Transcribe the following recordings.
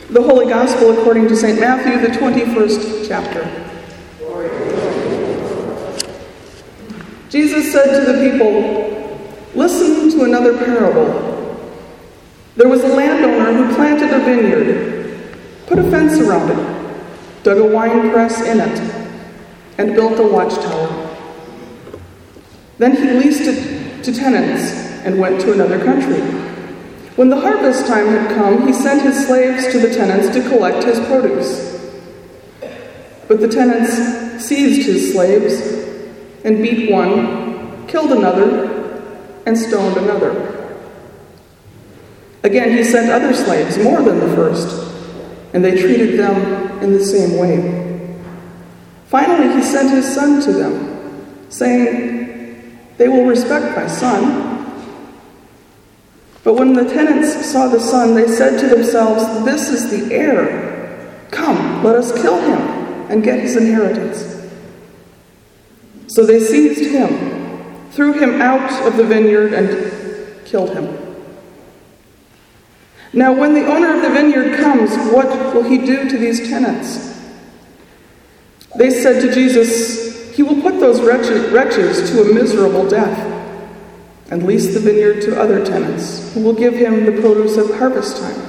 The Holy Gospel according to St. Matthew, the 21st chapter. Jesus said to the people, "Listen to another parable. There was a landowner who planted a vineyard, put a fence around it, dug a wine press in it, and built a watchtower. Then he leased it to tenants and went to another country. When the harvest time had come, he sent his slaves to the tenants to collect his produce. But the tenants seized his slaves and beat one, killed another, and stoned another. Again, he sent other slaves, more than the first, and they treated them in the same way. Finally, he sent his son to them, saying, 'They will respect my son.' But when the tenants saw the son, they said to themselves, 'This is the heir. Come, let us kill him and get his inheritance.' So they seized him, threw him out of the vineyard, and killed him. Now when the owner of the vineyard comes, what will he do to these tenants?" They said to Jesus, "He will put those wretches to a miserable death and lease the vineyard to other tenants who will give him the produce of harvest time."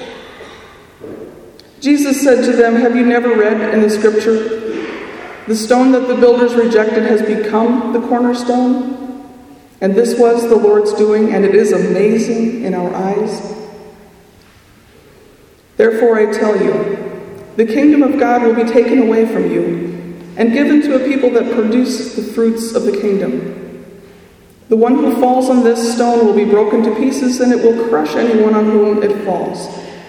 Jesus said to them, "Have you never read in the scripture, 'The stone that the builders rejected has become the cornerstone'? And this was the Lord's doing, and it is amazing in our eyes. Therefore I tell you, the kingdom of God will be taken away from you and given to a people that produce the fruits of the kingdom. The one who falls on this stone will be broken to pieces, and it will crush anyone on whom it falls."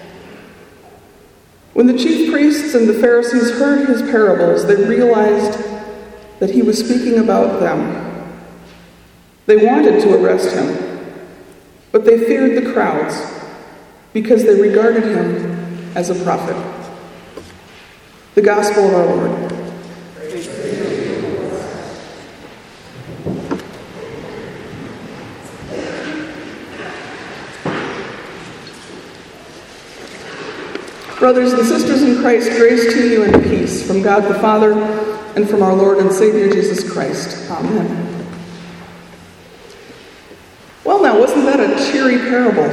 When the chief priests and the Pharisees heard his parables, they realized that he was speaking about them. They wanted to arrest him, but they feared the crowds because they regarded him as a prophet. The Gospel of our Lord. Brothers and sisters in Christ, grace to you and peace from God the Father and from our Lord and Savior Jesus Christ. Amen. Well now, wasn't that a cheery parable?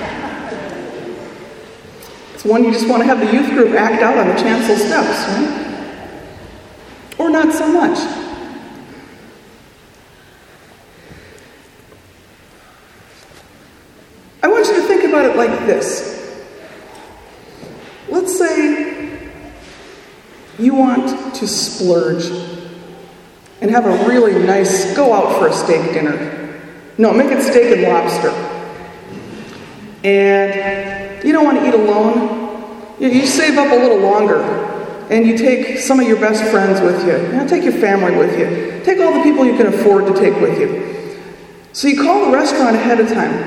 It's one you just want to have the youth group act out on the chancel steps, right? Or not so much. I want you to think about it like this. Let's say you want to splurge and have a really nice, go out for a steak dinner. No, make it steak and lobster. And you don't want to eat alone. You save up a little longer and you take some of your best friends with you. Take your family with you. Take all the people you can afford to take with you. So you call the restaurant ahead of time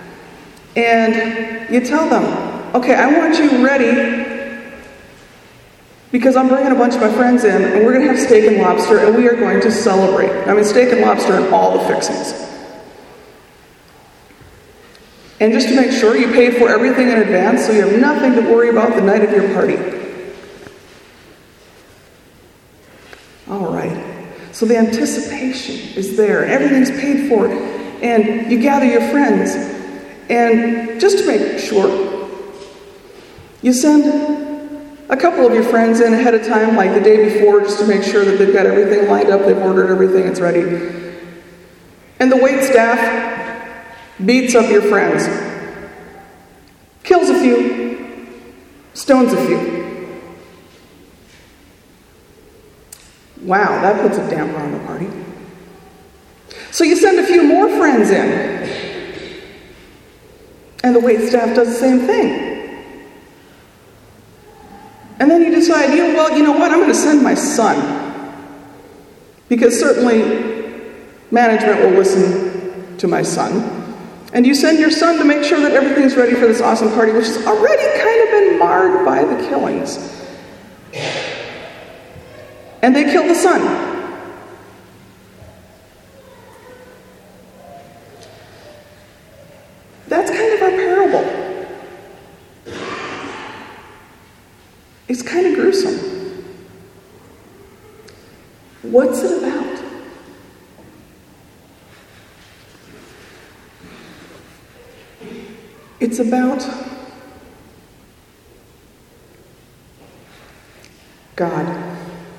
and you tell them, "Okay, I want you ready because I'm bringing a bunch of my friends in and we're going to have steak and lobster and we are going to celebrate." I mean, steak and lobster and all the fixings. And just to make sure, you pay for everything in advance so you have nothing to worry about the night of your party. All right. So the anticipation is there and everything's paid for and you gather your friends. And just to make sure, you send a couple of your friends in ahead of time, like the day before, just to make sure that they've got everything lined up, they've ordered everything, it's ready. And the wait staff beats up your friends. Kills a few, stones a few. Wow, that puts a damper on the party. So you send a few more friends in. And the wait staff does the same thing. And then you decide, you know what, I'm going to send my son. Because certainly management will listen to my son. And you send your son to make sure that everything's ready for this awesome party, which has already kind of been marred by the killings. And they kill the son. That's kind of our parable. It's kind of gruesome. What's it about? It's about God.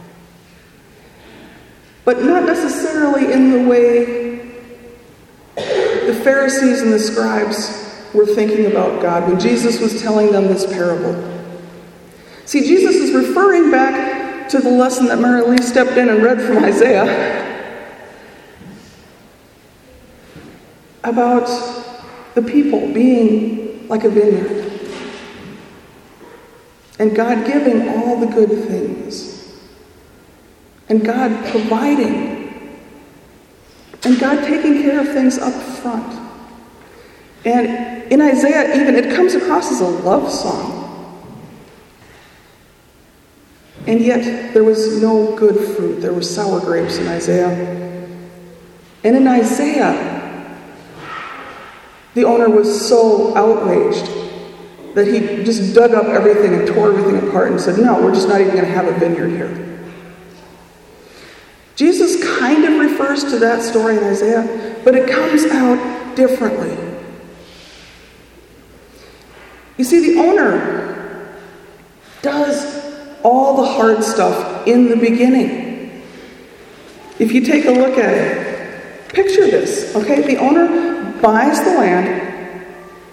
But not necessarily in the way the Pharisees and the scribes were thinking about God when Jesus was telling them this parable. See, Jesus is referring back to the lesson that Mary Lee stepped in and read from Isaiah about the people being like a vineyard and God giving all the good things and God providing and God taking care of things up front. And in Isaiah even, it comes across as a love song. And yet there was no good fruit. There were sour grapes in Isaiah. And in Isaiah, the owner was so outraged that he just dug up everything and tore everything apart and said, no, we're just not even going to have a vineyard here. Jesus kind of refers to that story in Isaiah, but it comes out differently. You see, the owner does all the hard stuff in the beginning. If you take a look at it, picture this, okay? The owner buys the land,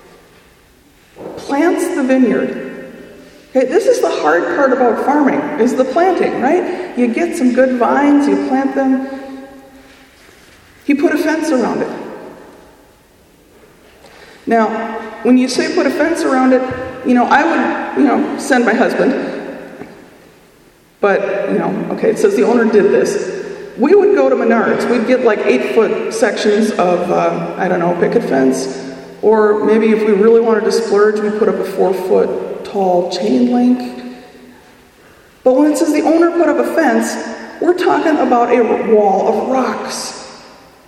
plants the vineyard. Okay, this is the hard part about farming, is the planting, right? You get some good vines, you plant them, you put a fence around it. Now, when you say put a fence around it, I would, send my husband. But, okay, it says the owner did this. We would go to Menards. We'd get like 8-foot sections of, picket fence. Or maybe if we really wanted to splurge, we'd put up a 4-foot tall chain link. But when it says the owner put up a fence, we're talking about a wall of rocks.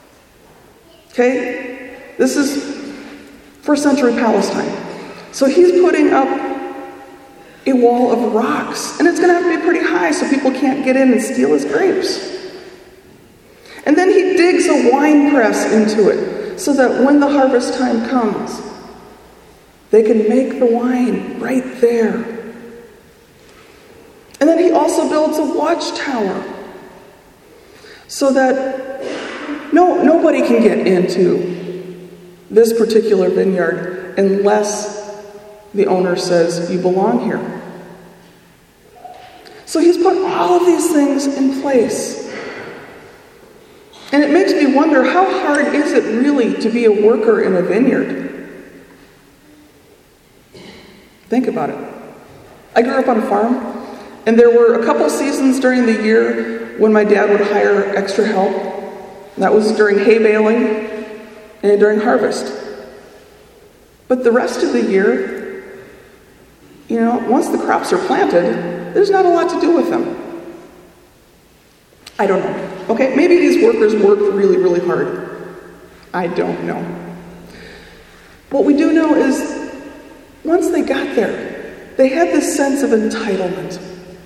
Okay? This is first century Palestine. So he's putting up a wall of rocks. And it's going to have to be pretty high so people can't get in and steal his grapes. And then he digs a wine press into it so that when the harvest time comes, they can make the wine right there. And then he also builds a watchtower so that nobody can get into this particular vineyard unless the owner says, you belong here. So he's put all of these things in place. And it makes me wonder, how hard is it really to be a worker in a vineyard? Think about it. I grew up on a farm, and there were a couple seasons during the year when my dad would hire extra help. That was during hay baling and during harvest. But the rest of the year, once the crops are planted, there's not a lot to do with them. I don't know. Okay, maybe these workers worked really, really hard. I don't know. What we do know is, once they got there, they had this sense of entitlement.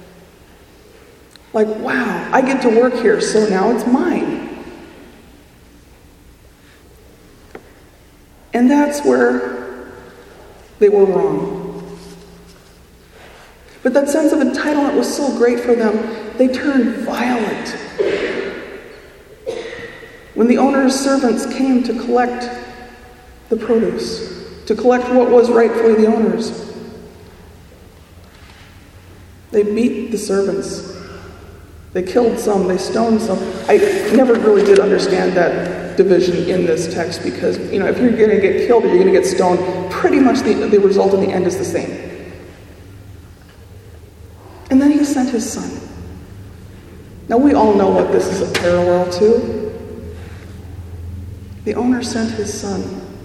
Like, wow, I get to work here, so now it's mine. And that's where they were wrong. But that sense of entitlement was so great for them, they turned violent. When the owner's servants came to collect the produce, to collect what was rightfully the owner's, they beat the servants. They killed some, they stoned some. I never really did understand that division in this text because, if you're going to get killed or you're going to get stoned, pretty much the result in the end is the same. And then he sent his son. Now we all know what this is a parallel to. The owner sent his son,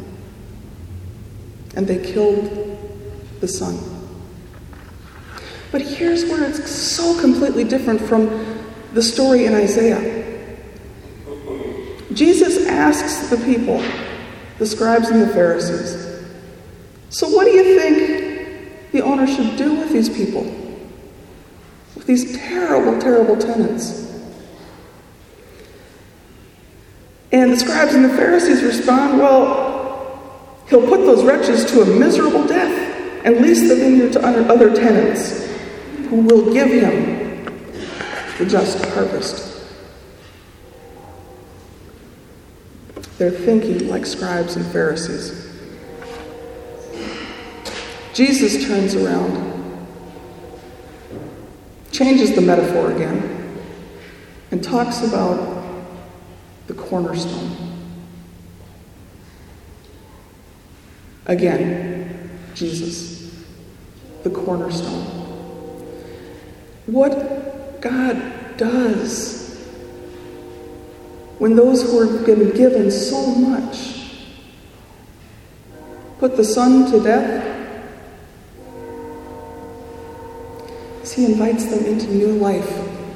and they killed the son. But here's where it's so completely different from the story in Isaiah. Jesus asks the people, the scribes and the Pharisees, so what do you think the owner should do with these people? These terrible, terrible tenants. And the scribes and the Pharisees respond, well, he'll put those wretches to a miserable death and lease the vineyard to other tenants who will give him the just harvest. They're thinking like scribes and Pharisees. Jesus turns around, changes the metaphor again, and talks about the cornerstone. Again, Jesus, the cornerstone. What God does when those who are been given so much put the Son to death, is He invites them into new life.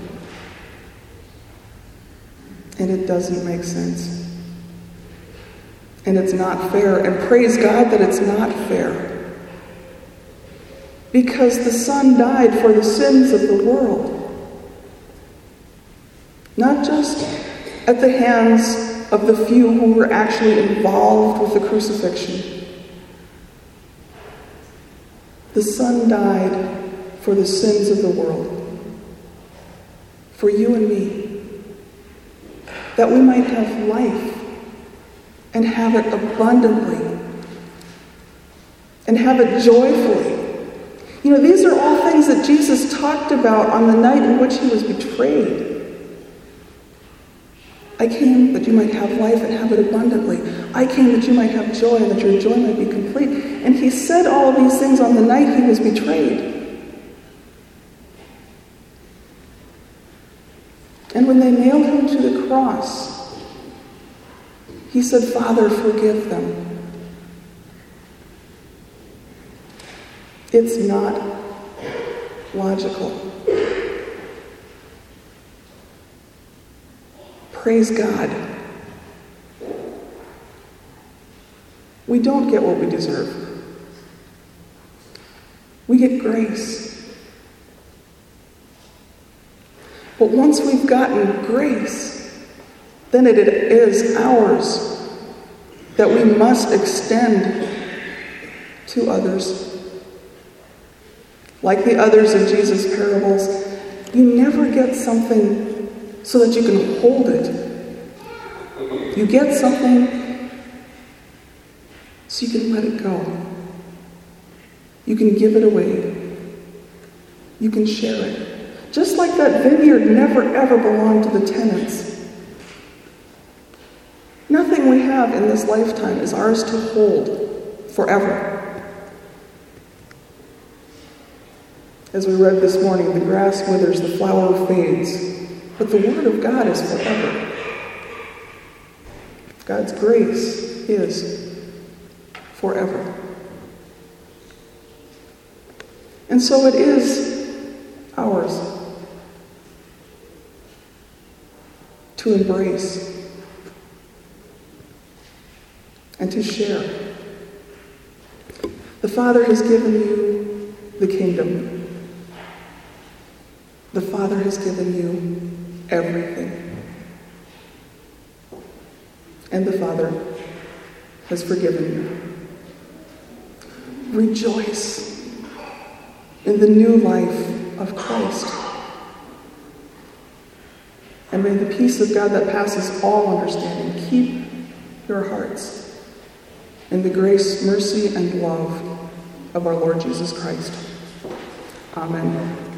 And it doesn't make sense. And it's not fair. And praise God that it's not fair. Because the Son died for the sins of the world. Not just at the hands of the few who were actually involved with the crucifixion. The Son died for the sins of the world. For you and me. That we might have life and have it abundantly and have it joyfully. You know, these are all things that Jesus talked about on the night in which he was betrayed. I came that you might have life and have it abundantly. I came that you might have joy and that your joy might be complete. And he said all of these things on the night he was betrayed. And when they nailed him to the cross, he said, Father, forgive them. It's not logical. Praise God. We don't get what we deserve. We get grace. But once we've gotten grace, then it is ours that we must extend to others. Like the others in Jesus' parables, you never get something so that you can hold it. You get something so you can let it go. You can give it away. You can share it. Just like that vineyard never ever belonged to the tenants. Nothing we have in this lifetime is ours to hold forever. As we read this morning, the grass withers, the flower fades, but the word of God is forever. God's grace is forever. And so it is ours to embrace and to share. The Father has given you the kingdom. The Father has given you everything. And the Father has forgiven you. Rejoice in the new life of Christ. And may the peace of God that passes all understanding keep your hearts in the grace, mercy, and love of our Lord Jesus Christ. Amen.